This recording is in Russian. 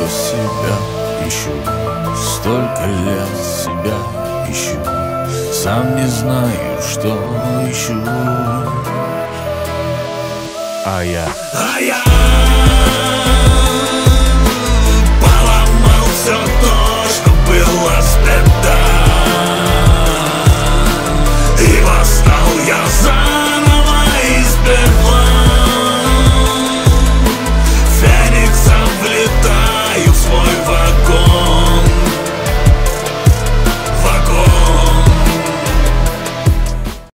себя ищу, столько лет себя ищу, сам не знаю, что ищу. А я